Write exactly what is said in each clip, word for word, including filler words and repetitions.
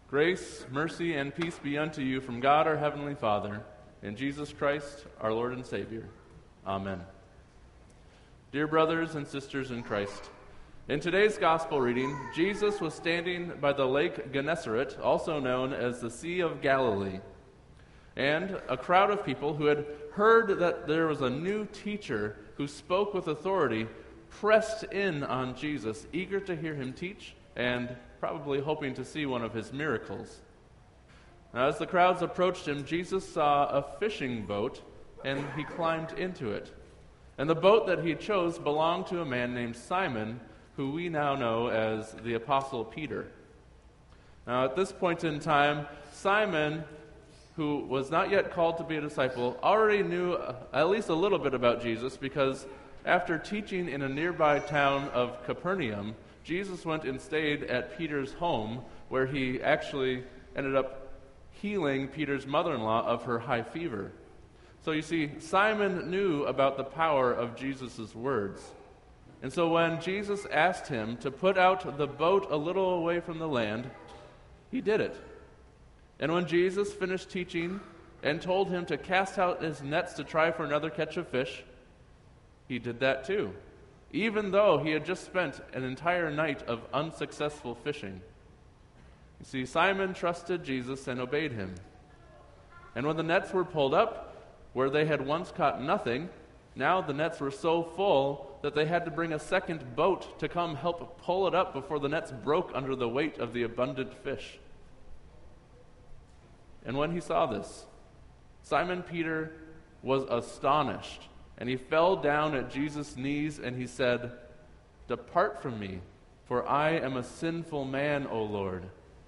Grace, mercy, and peace be unto you from God our Heavenly Father, and Jesus Christ, our Lord and Savior. Amen. Dear brothers and sisters in Christ, in today's gospel reading, Jesus was standing by the lake Gennesaret, also known as the Sea of Galilee. And a crowd of people who had heard that there was a new teacher who spoke with authority pressed in on Jesus, eager to hear him teach and probably hoping to see one of his miracles. Now, as the crowds approached him, Jesus saw a fishing boat, and he climbed into it. And the boat that he chose belonged to a man named Simon, who we now know as the Apostle Peter. Now, at this point in time, Simon, who was not yet called to be a disciple, already knew at least a little bit about Jesus, because after teaching in a nearby town of Capernaum, Jesus went and stayed at Peter's home, where he actually ended up healing Peter's mother-in-law of her high fever. So you see, Simon knew about the power of Jesus' words. And so when Jesus asked him to put out the boat a little away from the land, he did it. And when Jesus finished teaching and told him to cast out his nets to try for another catch of fish, he did that too, even though he had just spent an entire night of unsuccessful fishing. You see, Simon trusted Jesus and obeyed him. And when the nets were pulled up, where they had once caught nothing, now the nets were so full that they had to bring a second boat to come help pull it up before the nets broke under the weight of the abundant fish. And when he saw this, Simon Peter was astonished, and he fell down at Jesus' knees and he said, "Depart from me, for I am a sinful man, O Lord."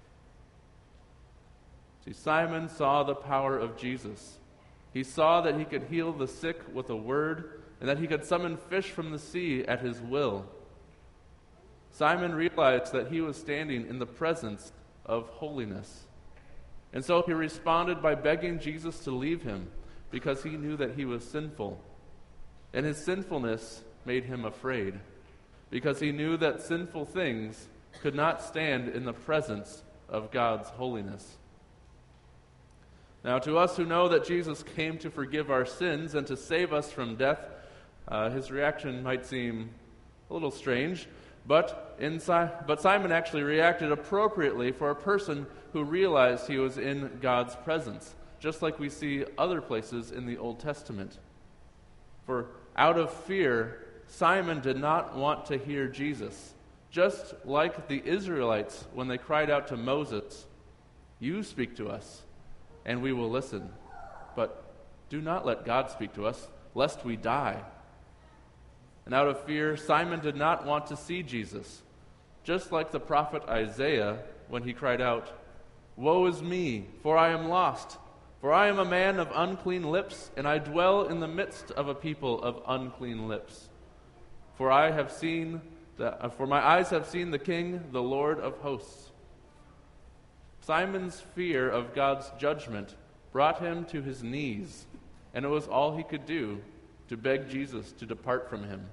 See, Simon saw the power of Jesus. He saw that he could heal the sick with a word, and that he could summon fish from the sea at his will. Simon realized that he was standing in the presence of holiness. And so he responded by begging Jesus to leave him, because he knew that he was sinful. And his sinfulness made him afraid, because he knew that sinful things could not stand in the presence of God's holiness. Now, to us who know that Jesus came to forgive our sins and to save us from death, uh, his reaction might seem a little strange, but, in si- but Simon actually reacted appropriately for a person who realized he was in God's presence, just like we see other places in the Old Testament. For out of fear, Simon did not want to hear Jesus, just like the Israelites when they cried out to Moses, "You speak to us, and we will listen. But do not let God speak to us, lest we die." And out of fear, Simon did not want to see Jesus, just like the prophet Isaiah when he cried out, "Woe is me, for I am lost. For I am a man of unclean lips, and I dwell in the midst of a people of unclean lips. For I have seen, the, uh, for my eyes have seen the King, the Lord of hosts." Simon's fear of God's judgment brought him to his knees, and it was all he could do to beg Jesus to depart from him.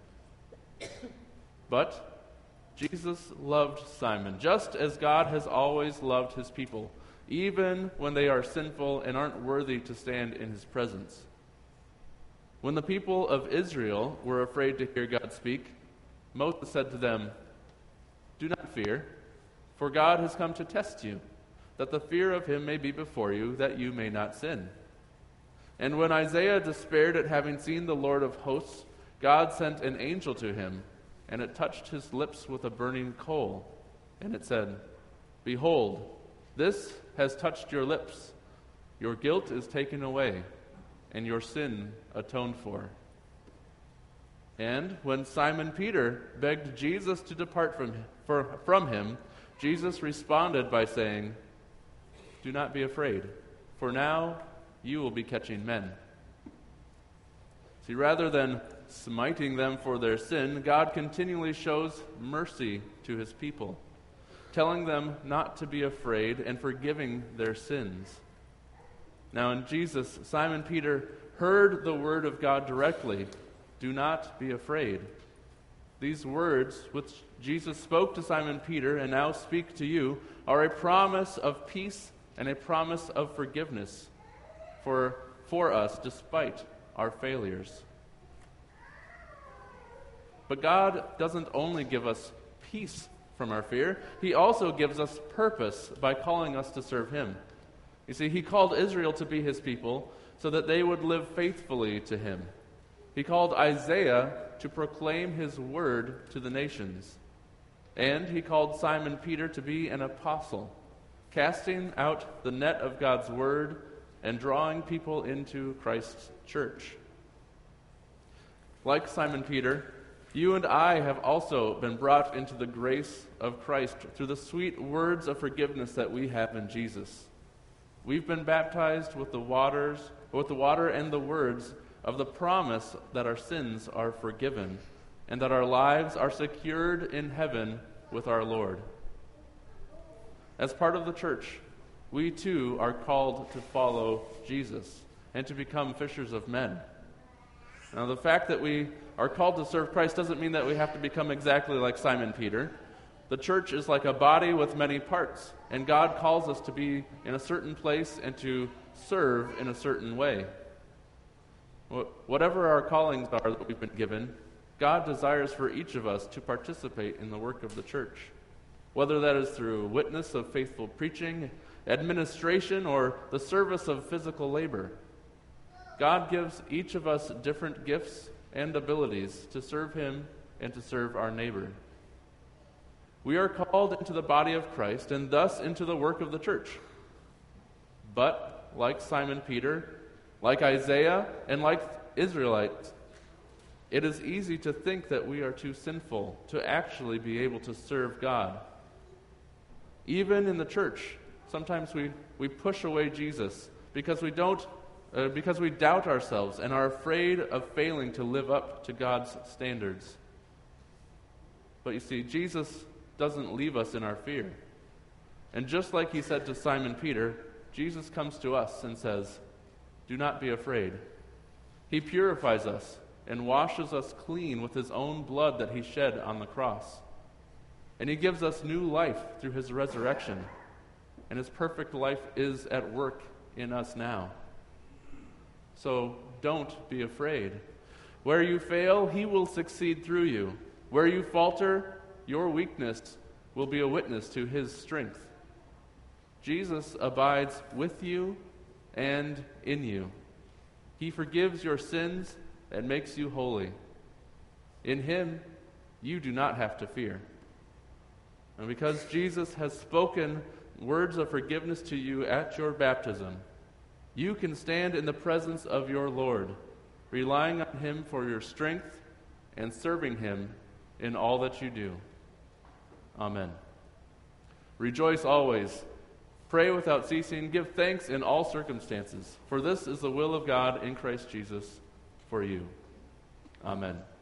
But Jesus loved Simon, just as God has always loved his people, even when they are sinful and aren't worthy to stand in his presence. When the people of Israel were afraid to hear God speak, Moses said to them, "Do not fear, for God has come to test you, that the fear of him may be before you, that you may not sin." And when Isaiah despaired at having seen the Lord of hosts, God sent an angel to him, and it touched his lips with a burning coal. And it said, "Behold, this has touched your lips. Your guilt is taken away, and your sin atoned for." And when Simon Peter begged Jesus to depart from him, for, from him, Jesus responded by saying, "Do not be afraid, for now you will be catching men." See, rather than smiting them for their sin, God continually shows mercy to his people, telling them not to be afraid and forgiving their sins. Now in Jesus, Simon Peter heard the word of God directly, "Do not be afraid." These words, which Jesus spoke to Simon Peter and now speak to you are a promise of peace and a promise of forgiveness for, for us despite our failures. But God doesn't only give us peace from our fear, He also gives us purpose by calling us to serve Him. You see, He called Israel to be His people so that they would live faithfully to Him. He called Isaiah to proclaim His word to the nations. And He called Simon Peter to be an apostle, casting out the net of God's word and drawing people into Christ's church. Like Simon Peter, you and I have also been brought into the grace of Christ through the sweet words of forgiveness that we have in Jesus. We've been baptized with the waters, with the water and the words of the promise that our sins are forgiven and that our lives are secured in heaven with our Lord. As part of the church, we too are called to follow Jesus and to become fishers of men. Now, the fact that we are called to serve Christ doesn't mean that we have to become exactly like Simon Peter. The church is like a body with many parts, and God calls us to be in a certain place and to serve in a certain way. Whatever our callings are that we've been given, God desires for each of us to participate in the work of the church, whether that is through witness of faithful preaching, administration, or the service of physical labor. God gives each of us different gifts and abilities to serve Him and to serve our neighbor. We are called into the body of Christ and thus into the work of the church. But, like Simon Peter, like Isaiah, and like Israelites, it is easy to think that we are too sinful to actually be able to serve God. Even in the church, sometimes we, we push away Jesus because we don't, uh, because we doubt ourselves and are afraid of failing to live up to God's standards. But you see, Jesus doesn't leave us in our fear. And just like He said to Simon Peter, Jesus comes to us and says, "Do not be afraid." He purifies us and washes us clean with His own blood that He shed on the cross. And He gives us new life through His resurrection. And His perfect life is at work in us now. So don't be afraid. Where you fail, He will succeed through you. Where you falter, your weakness will be a witness to His strength. Jesus abides with you and in you. He forgives your sins and makes you holy. In Him, you do not have to fear. And because Jesus has spoken words of forgiveness to you at your baptism, you can stand in the presence of your Lord, relying on Him for your strength and serving Him in all that you do. Amen. Rejoice always. Pray without ceasing. Give thanks in all circumstances, for this is the will of God in Christ Jesus for you. Amen.